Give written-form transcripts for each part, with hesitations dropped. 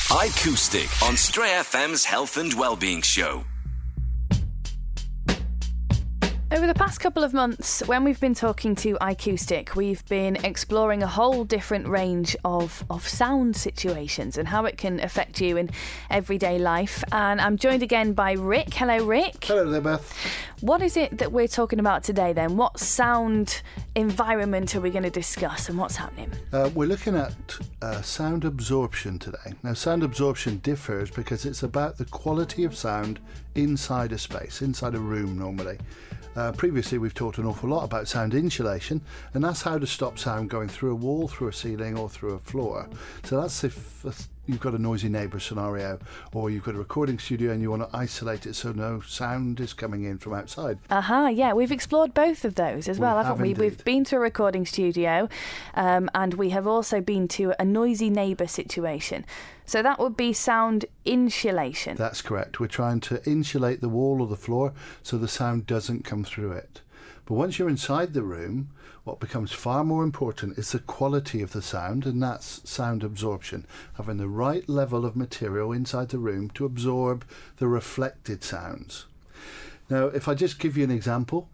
iCoustic on Stray FM's Health and Wellbeing Show. Over the past couple of months, when we've been talking to iCoustic, we've been exploring a whole different range of sound situations and how it can affect you in everyday life. And I'm joined again by Rick. Hello, Rick. Hello there, Beth. What is it that we're talking about today then? What sound environment are we going to discuss and what's happening? We're looking at sound absorption today. Now, sound absorption differs because it's about the quality of sound inside a space, inside a room normally. Previously, we've talked an awful lot about sound insulation, and that's how to stop sound going through a wall, through a ceiling, or through a floor. So that's if you've got a noisy neighbour scenario, or you've got a recording studio and you want to isolate it so no sound is coming in from outside. Yeah, we've explored both of those as well, haven't we? Indeed. We've been to a recording studio, and we have also been to a noisy neighbour situation. So that would be sound insulation. That's correct. We're trying to insulate the wall or the floor so the sound doesn't come through it. But once you're inside the room, what becomes far more important is the quality of the sound, and that's sound absorption, having the right level of material inside the room to absorb the reflected sounds. Now, if I just give you an example,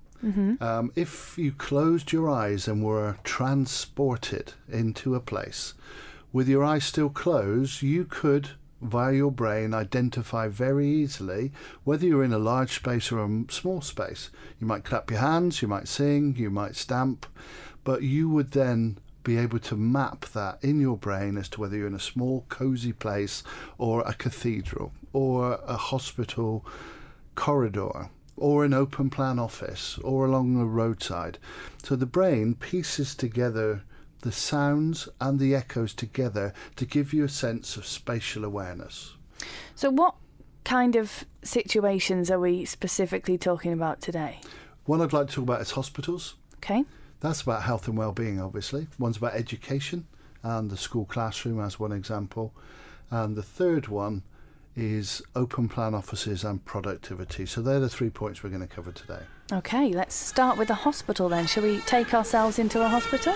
if you closed your eyes and were transported into a place, with your eyes still closed, you could, via your brain, identify very easily whether you're in a large space or a small space. You might clap your hands, you might sing, you might stamp, but you would then be able to map that in your brain as to whether you're in a small, cosy place or a cathedral or a hospital corridor or an open plan office or along the roadside. So the brain pieces together the sounds and the echoes together to give you a sense of spatial awareness. So what kind of situations are we specifically talking about today? One I'd like to talk about is hospitals. Okay. That's about health and well-being, obviously. One's about education and the school classroom as one example. And the third one is open plan offices and productivity. So they're the 3 points we're going to cover today. Okay, let's start with the hospital then. Shall we take ourselves into a hospital?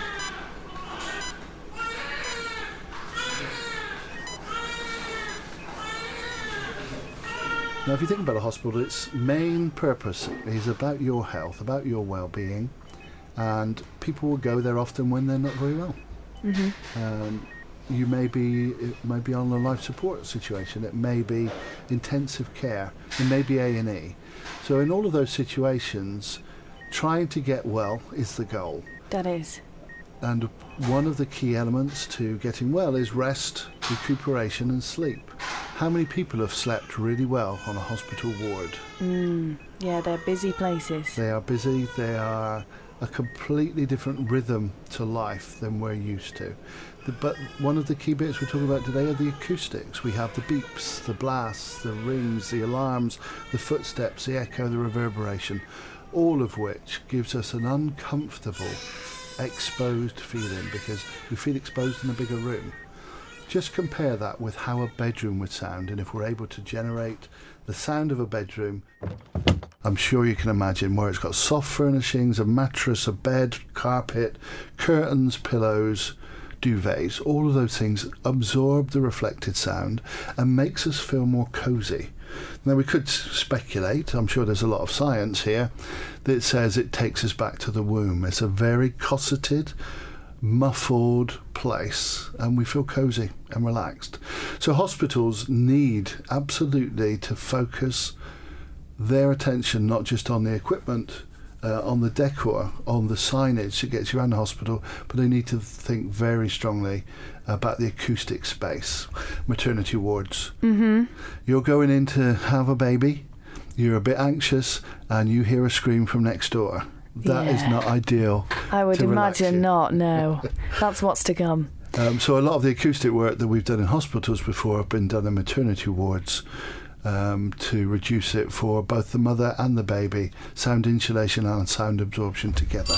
Now, if you think about a hospital, its main purpose is about your health, about your well-being, and people will go there often when they're not very well. It may be on a life support situation, it may be intensive care, it may be A&E. So in all of those situations, trying to get well is the goal. That is. And one of the key elements to getting well is rest, recuperation and sleep. How many people have slept really well on a hospital ward? Yeah, they're busy places. They are busy, they are a completely different rhythm to life than we're used to. But one of the key bits we're talking about today are the acoustics. We have the beeps, the blasts, the rings, the alarms, the footsteps, the echo, the reverberation, all of which gives us an uncomfortable, exposed feeling because we feel exposed in a bigger room. Just compare that with how a bedroom would sound, and if we're able to generate the sound of a bedroom, I'm sure you can imagine where it's got soft furnishings, a mattress, a bed, carpet, curtains, pillows, duvets, all of those things absorb the reflected sound and makes us feel more cosy. Now, we could speculate, I'm sure there's a lot of science here, that says it takes us back to the womb. It's a very cosseted, muffled place, and we feel cosy and relaxed. So hospitals need absolutely to focus their attention not just on the equipment, on the decor, on the signage that gets you around the hospital, but they need to think very strongly about the acoustic space. Maternity wards. You're going in to have a baby, you're a bit anxious, and you hear a scream from next door. That is not ideal. I would imagine not, no. That's what's to come. So a lot of the acoustic work that we've done in hospitals before have been done in maternity wards to reduce it for both the mother and the baby, sound insulation and sound absorption together.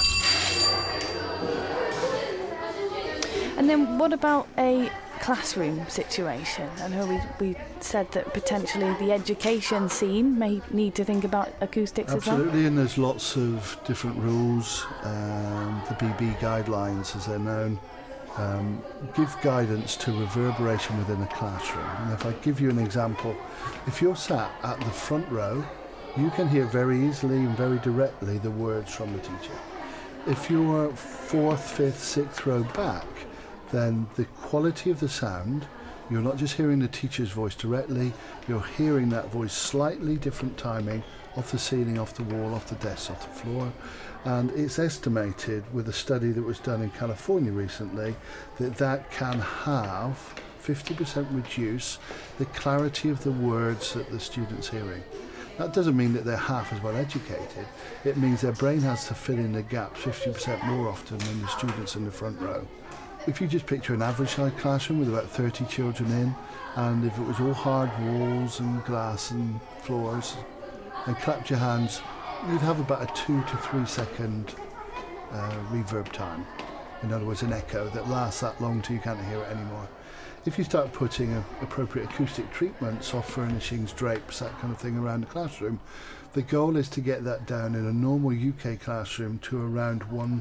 And then what about a classroom situation? I know we said that potentially the education scene may need to think about acoustics as well. Absolutely, and there's lots of different rules, the BB guidelines as they're known, give guidance to reverberation within a classroom. And if I give you an example, if you're sat at the front row, you can hear very easily and very directly the words from the teacher. If you're 4th, 5th, 6th row back, then the quality of the sound, you're not just hearing the teacher's voice directly, you're hearing that voice slightly different timing off the ceiling, off the wall, off the desk, off the floor. And it's estimated with a study that was done in California recently that can have 50% reduce the clarity of the words that the student's hearing. That doesn't mean that they're half as well educated. It means their brain has to fill in the gaps 50% more often than the students in the front row. If you just picture an average size classroom with about 30 children in, and if it was all hard walls and glass and floors, and clapped your hands, you'd have about a 2 to 3 second reverb time. In other words, an echo that lasts that long till you can't hear it anymore. If you start putting appropriate acoustic treatment, soft furnishings, drapes, that kind of thing around the classroom, the goal is to get that down in a normal UK classroom to around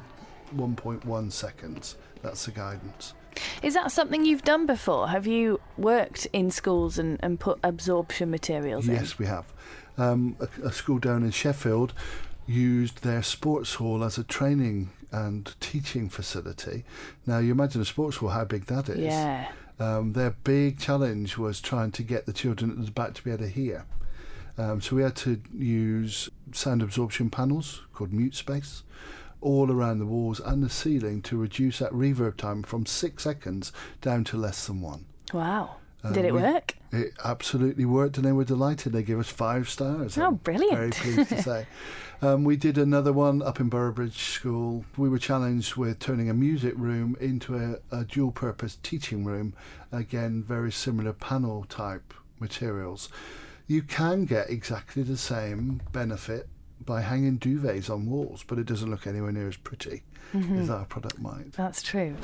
1.1 seconds. That's the guidance. Is that something you've done before? Have you worked in schools and put absorption materials in? Yes, we have. A school down in Sheffield used their sports hall as a training and teaching facility. Now, you imagine a sports hall, how big that is. Yeah. Their big challenge was trying to get the children at the back to be able to hear. So we had to use sound absorption panels called Mute Space all around the walls and the ceiling to reduce that reverb time from 6 seconds down to less than 1. Wow. Did it work? It absolutely worked, and they were delighted. They gave us 5 stars. Oh, brilliant. Very pleased to say. We did another one up in Boroughbridge School. We were challenged with turning a music room into a dual-purpose teaching room. Again, very similar panel-type materials. You can get exactly the same benefit by hanging duvets on walls, but it doesn't look anywhere near as pretty as our product might. That's true.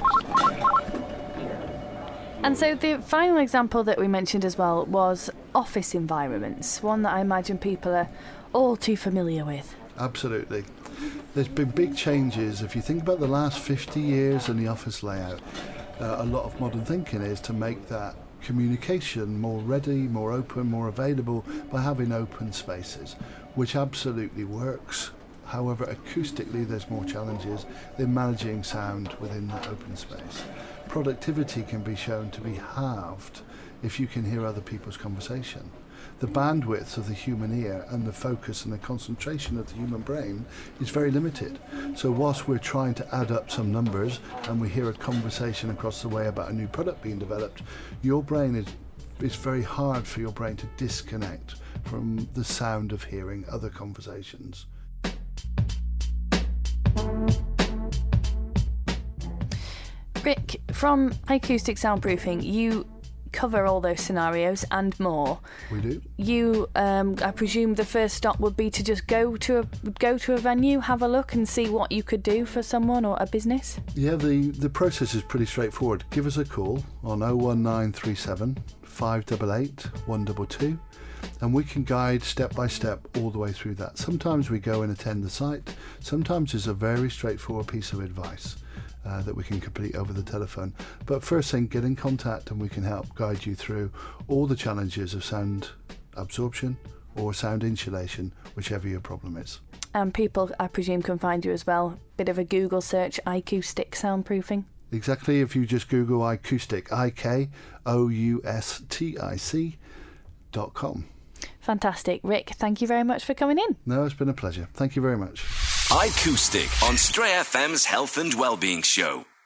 And so the final example that we mentioned as well was office environments, one that I imagine people are all too familiar with. Absolutely. There's been big changes. If you think about the last 50 years in the office layout, a lot of modern thinking is to make that communication more ready, more open, more available by having open spaces, which absolutely works. However, acoustically there's more challenges in managing sound within that open space. Productivity can be shown to be halved if you can hear other people's conversation. The bandwidth of the human ear and the focus and the concentration of the human brain is very limited. So whilst we're trying to add up some numbers and we hear a conversation across the way about a new product being developed, your brain it's very hard for your brain to disconnect from the sound of hearing other conversations. Rick, from Acoustic Soundproofing, you cover all those scenarios and more. We do. You, I presume the first stop would be to just go to a venue, have a look and see what you could do for someone or a business? Yeah, the process is pretty straightforward. Give us a call on 01937 588 122 and we can guide step by step all the way through that. Sometimes we go and attend the site. Sometimes it's a very straightforward piece of advice that we can complete over the telephone. But first thing, get in contact and we can help guide you through all the challenges of sound absorption or sound insulation, whichever your problem is. And people, I presume, can find you as well. Bit of a Google search, Acoustic Soundproofing. Exactly. If you just Google Acoustic, IKOUSTIC.com. Fantastic. Rick, thank you very much for coming in. No, it's been a pleasure. Thank you very much. Acoustic on Stray FM's Health and Wellbeing Show.